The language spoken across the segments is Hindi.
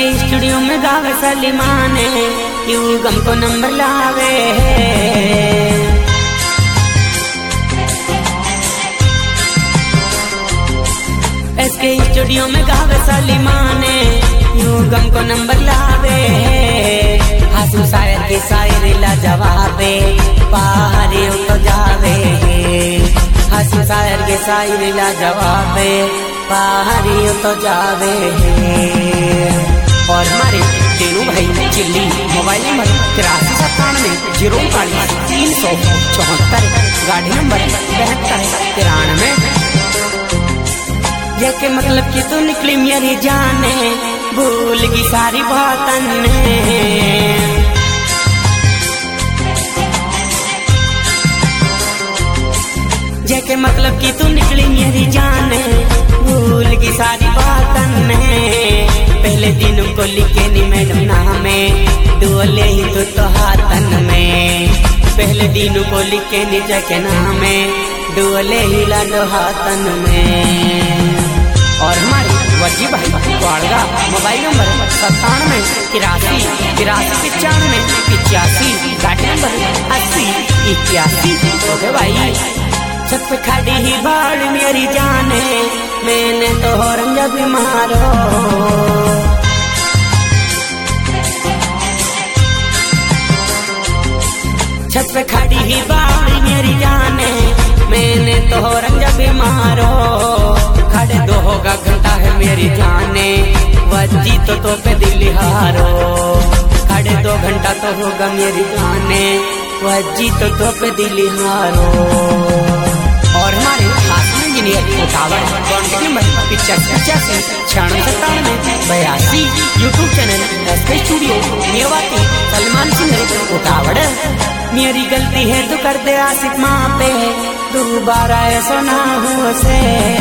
के स्टूडियो में गावे सलीमान क्यों गम को नंबर लावे। इसके स्टूडियो में गावे सलीमान क्यों गम को नंबर लावे। हासू शायर के शायर ला जवाबे बाहर तो जावे। हासू शायर के शायर ला जवाबे बाहर तो जावे। और हमारे तेनू भाई चिल्ली मोबाइल नंबर 8397 गाड़ी नंबर 7293। जैके मतलब कि तू निकली मेरी जाने भूल की सारी बातन जैके मतलब कि तू निकली मेरी जाने भूल की सारी बातन पहले दिन को लिखे नी मैडम नामे डोले ही तो हाथन में। पहले दिन को लिखे नी जके नामे डोले ही लाडो हाथन में। और हमारी वजी भाई वाड़गा मोबाइल नंबर 97 गाड़ी नंबर 80 ओके भाई। छत पे खड़ी ही बाड़ मेरी जाने मैंने तो रंग बीमारो। छत पे खड़ी ही बाड़ मेरी जाने मैंने तो रंग बीमारो। खड़े 2 घंटा है मेरी जाने वजी तो पे दिल हारो। खड़े 2 घंटा तो होगा मेरी जाने वजी तो पे दिल हारो। और हमारे खास में इंजीनियर उठावर contact number 85969782 YouTube channel SK studio Mewati Salman Singh उठावर। मेरी गलती है तू कर दे आसिफ माँ पे दोबारा ऐसा ना हो से।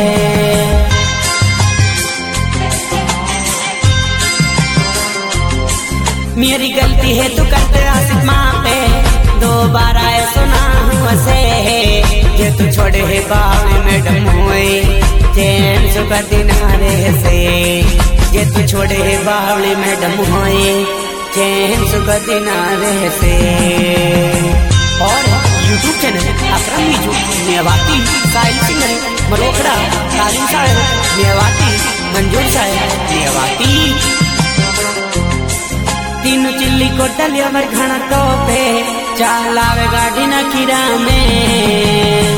मेरी गलती है तू कर दे आसिफ माँ पे दोबारा ऐसा ना हो से। ये तू छोड़े है बाबे मैडम हुए चैन सुखा दिनारे से। ये तू छोड़े है बावली मैडम हुए चैन सुखा दिनारे से। और यूट्यूब चैनल अकरम मीजू मेवाती साहिल सिंह मरोखड़ा तालीम साहब मेवाती मंजूर साहब मेवाती। तीनों चिल्ली को डलिया वर घना तो पे चलावे गाड़ी न किरा में।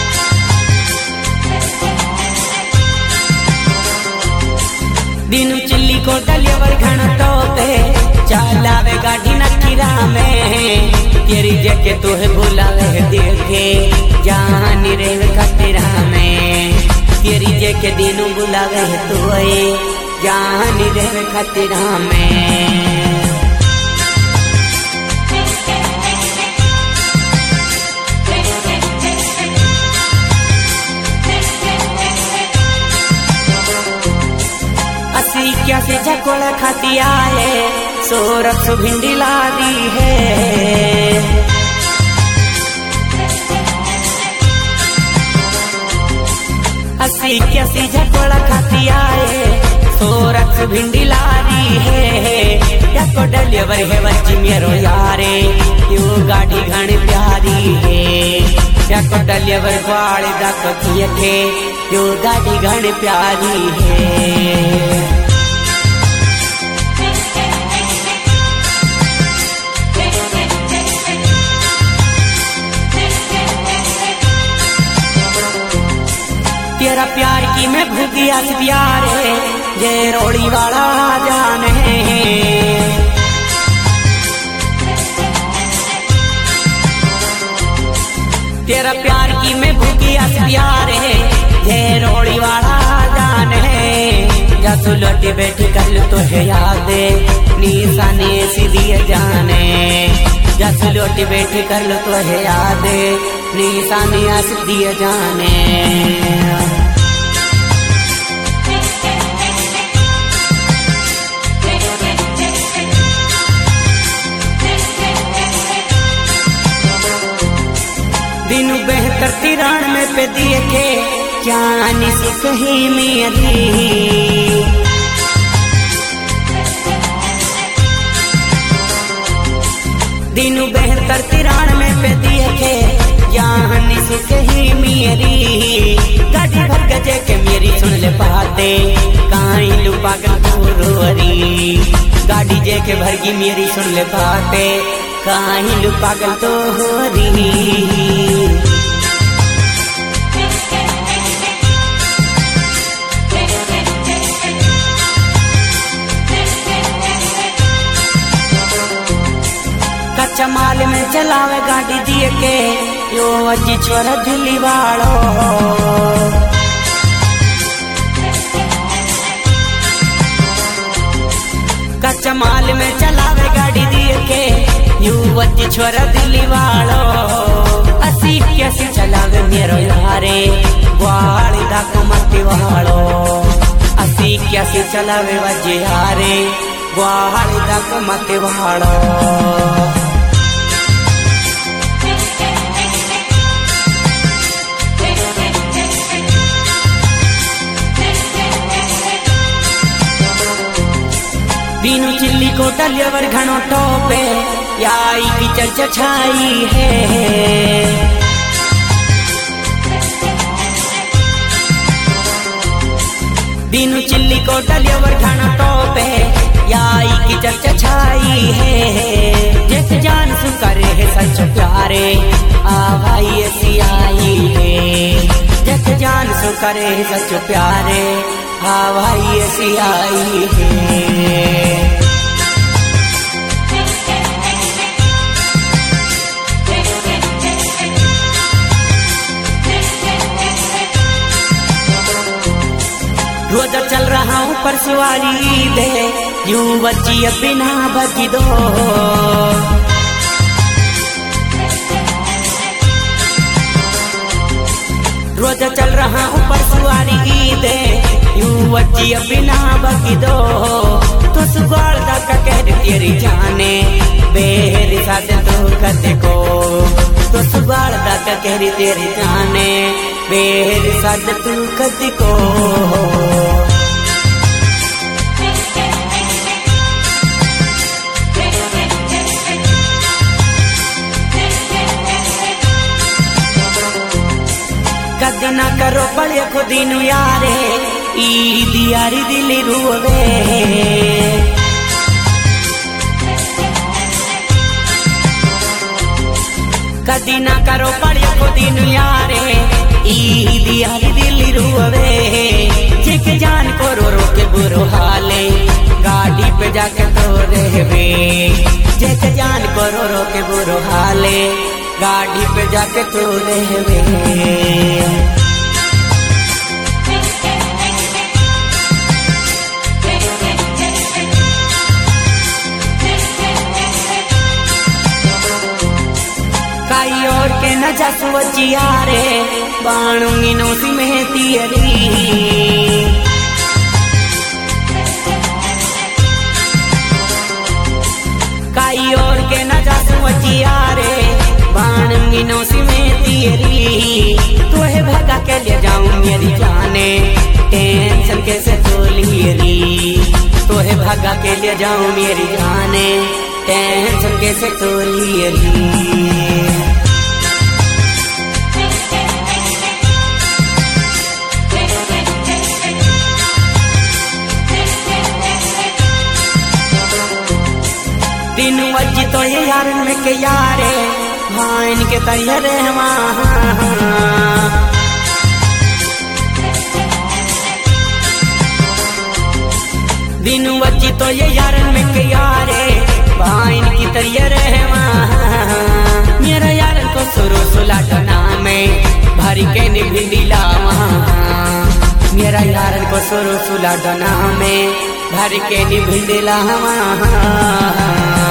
तीनों चिल्ली को डलिया वर घना तो पे चलावे गाड़ी न किरा में। तेरी जगह तो है बुलावे देखे जान रे खतरा में। तेरी जगह दिनों बुलावे तो जान रे खतरा में। क्या से झकोड़ा खाती आए सोरख भिंडी ला दी है। अस्सी क्या से झकोड़ा खाती आए सोरख भिंडी ला दी है। या को डलिवर है बच्ची मेरो यारे यो गाड़ी घनी प्यारी है। या को डलिवर बाड़ दा के यो गाड़ी घनी प्यारी है। तेरा प्यार की मैं भूगिया से प्यार है ये रोड़ी वाला जान है। तेरा प्यार की मैं भूगिया से प्यार है ये रोड़ी वाला जान है। या तू लौटी बैठी कर लो तो है याद निशानी सीधी जाने। या तू लौटी बैठी कर लो तो है याद निशानी सीधी जाने। दिनु बेहतर तिरान में पे दिए के जानी सुख ही मेरी। दिनु बेहतर तिरान में पे दिए के जान सुख ही मेरी गाड़ी भर गजे के मेरी सुन ले पाते काई लुपा गरी गाड़ी जे के भर की मेरी सुन ले पाते काई लुपा गरी कच्चा माल में चलावे गाड़ी दिए के यो अजी छोरा दिल्ली वालो कच्चा माल में चलावे गाड़ी दिए के यो अजी छोरा दिल्ली वालो असी कैसी चलावे मेरो यारे ग्वाली दा कमती वालो असी कैसी चलावे वजी यारे ग्वाली दा कमती वालो बीनू चिल्ली को टलियावर घणो टोपे याई की चर्चा छाई है बीनू चिल्ली को टलियावर घणो टोपे याई की चर्चा छाई है जैसे जान सुन करे है सच प्यारे आ भाई ऐसी आई है जैसे जान सुन करे है सच प्यारे आ भाई ऐसी आई है रोजा चल रहा हूँ परसवारी दे यूं बच्ची बिना बची दो रोजा चल रहा हूँ परसवारी दे यूं बच्ची बिना बची दो तो सुगाड़ दा कह तेरी जाने बेरी साथ तो कते को तो सुगाड़ दा कह तेरी जाने बेरी साथ तू कते को कद ना करो बड़े खुदी नु यारे ईद यारी दिल रोवे कदी ना करो बड़े खुदी नु यारे ईद यारी दिल रोवे जिक जान को रो के बुरो हाले गाड़ी पे जाके तो रहवे जिक जान को रो के बुरो हाले गाड़ी पे जाके तो रहवे काई और के न जसवचिया रे बाणुंगी नोसी में तियरी काई और के न जसवचिया रे बाणुंगी नोसी में तियरी तो है भगा के ले जाऊं मेरी जाने टेंशन कैसे तोलियरी तो है भगा के ले जाऊं मेरी जाने टेंशन कैसे तोलियरी दिन वजी तो ये यार में के यारे भाइन के तैयार दिन वजी तो ये यार में के यारे भाइन की तैयार मेरा यार को सुरो सुलाटना में भरी के निभी दिला मेरा यार को सुरो सुलाटना में भर के निभी दिला